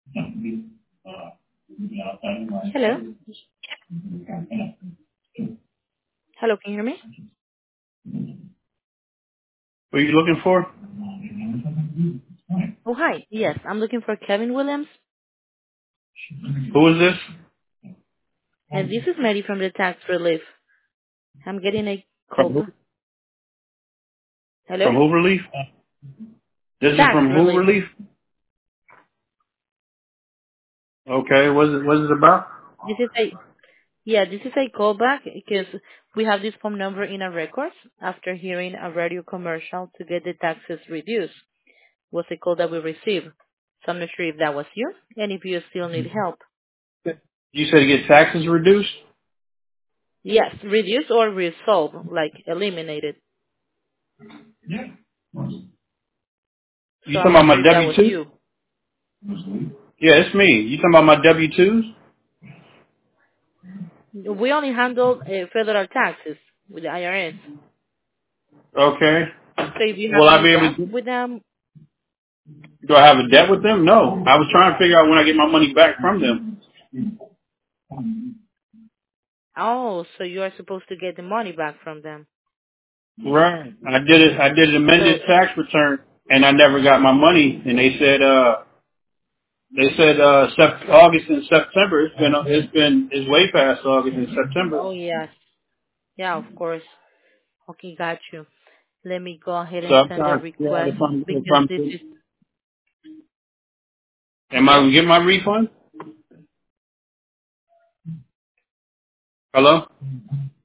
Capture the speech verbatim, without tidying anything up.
Hello? Hello, can you hear me? What are you looking for? Oh, hi. Yes, I'm looking for Kevin Williams. Who is this? And this is Mary from the Tax Relief. I'm getting a From call. who? Hello? From who relief? This is Tax from who Relief. relief? Okay, what's it, what's it about? This is a, yeah, this is a callback because we have this phone number in our records after hearing a radio commercial to get the taxes reduced. Was a call that we received. So I'm not sure if that was you and if you still need help. You said to get taxes reduced? Yes, reduce or resolve, like eliminated. You So talking I'm about not my sure if that W was two? you. Yeah, it's me. You talking about my W twos? We only handle uh, federal taxes with the I R S. Okay. So if you have Will I any be able debt to? with them, Do I have a debt with them? No. I was trying to figure out when I get my money back from them. oh, so you are supposed to get the money back from them. Right. I did it. I did an So, amended tax return, and I never got my money. And they said, uh, they said uh, Sep- August and September. It's been it's been it's way past August and September. oh yes, yeah, of course. Okay, got you. Let me go ahead So and I'm send a trying to figure out request if I'm if because I'm this is, am I hello? gonna get my refund? Hello.